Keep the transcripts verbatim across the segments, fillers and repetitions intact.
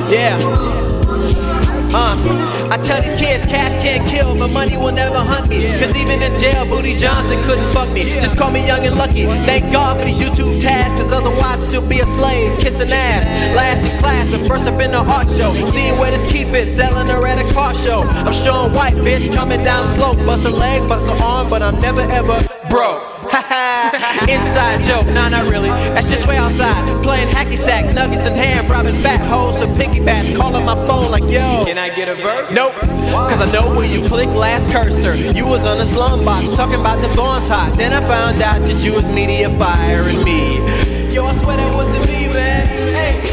Yeah. Uh, I tell these kids cash can't kill, but money will never hunt me. Cause even in jail, Booty Johnson couldn't fuck me. Just call me young and lucky. Thank God for these YouTube tags, cause otherwise I'd still be a slave, kissing ass. Last in class, and first up in the art show. Seeing where this key fits, selling her at a car show. I'm showing white, bitch, coming down slow. Bust a leg, bust an arm, but I'm never ever broke. Inside joke, nah, not really. That shit's way outside. Playing hacky sack, nuggets in hand, robbing fat hoes to piggybacks. Calling my phone like, yo, can I get a verse? Nope, cause I know where you click last cursor. You was on the slum box, talking about the Vaughn talk. Then I found out that you was media firing me. Yo, I swear that wasn't me, man. Hey.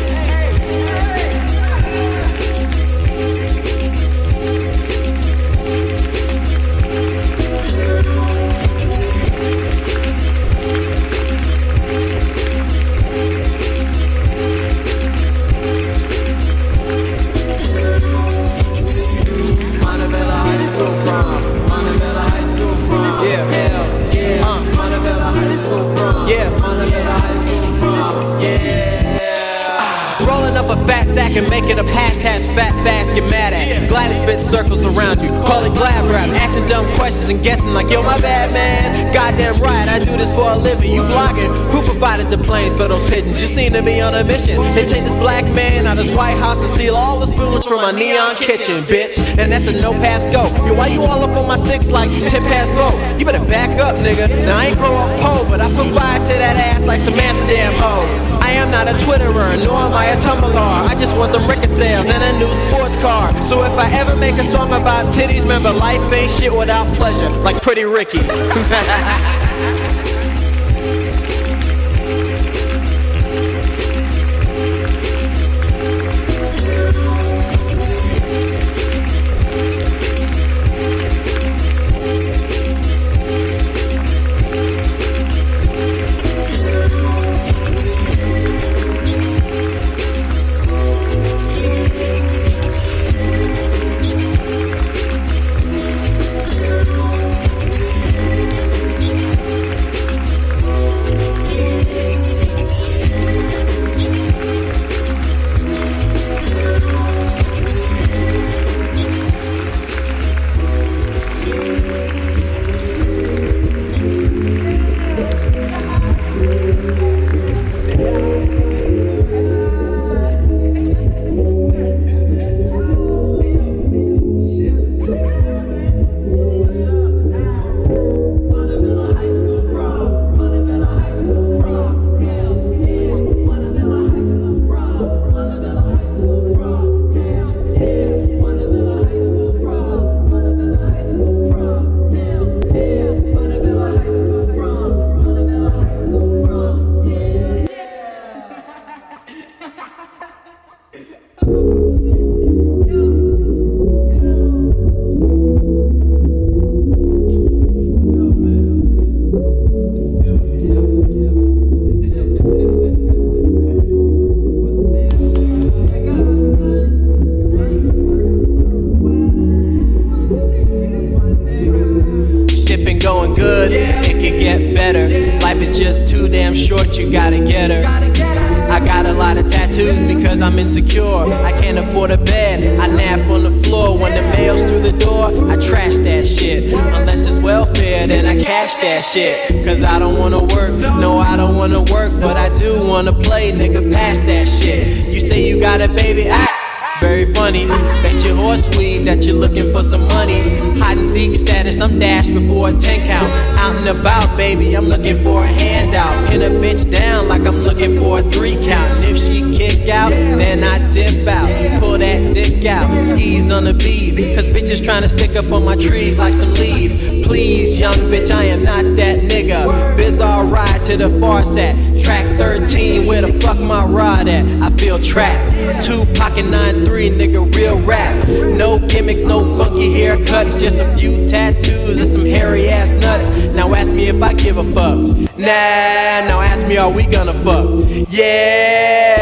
And make it up hashtags, fat fast, get mad at. Yeah. Gladly spit circles around you, call it glad rap. Asking dumb questions and guessing like, yo, my bad, man. Goddamn right, I do this for a living. You blogging, who provided the planes for those pigeons? You seem to be on a mission. They take this black man out of his White House and steal all the spoons from my neon kitchen, bitch. And that's a no pass go. Yo, why you all up on my six like ten past four? You better back up, nigga. Now I ain't grow up poor, but I put fire to that ass like some Amsterdam hoes. I am not a Twitterer, nor am I a Tumblr. I just want them record sales and a new sports car. So if I ever make a song about titties, remember life ain't shit without pleasure, like Pretty Ricky. Life is just too damn short, you gotta get her. I got a lot of tattoos because I'm insecure. I can't afford a bed, I nap on the floor. When the mail's through the door, I trash that shit. Unless it's welfare, then I cash that shit. Cause I don't wanna work, no I don't wanna work. But I do wanna play, nigga, pass that shit. You say you got a baby, I very funny, that you horse weave, that you're looking for some money. Hide and seek status, I'm dashed before a ten count. Out and about, baby, I'm looking for a handout. Pin a bitch down like I'm looking for a three count. And if she kick out, then I dip out. Pull that dick out, skis on the bees. Cause bitches trying to stick up on my trees like some leaves. Please, young bitch, I am not that nigga. Bizarre ride to the far set. Track thirteen, where the fuck my rod at? I feel trapped. Two pocket nine three, nigga, real rap. No gimmicks, no funky haircuts. Just a few tattoos and some hairy ass nuts. Now ask me if I give a fuck. Nah, now ask me, are we gonna fuck? Yeah.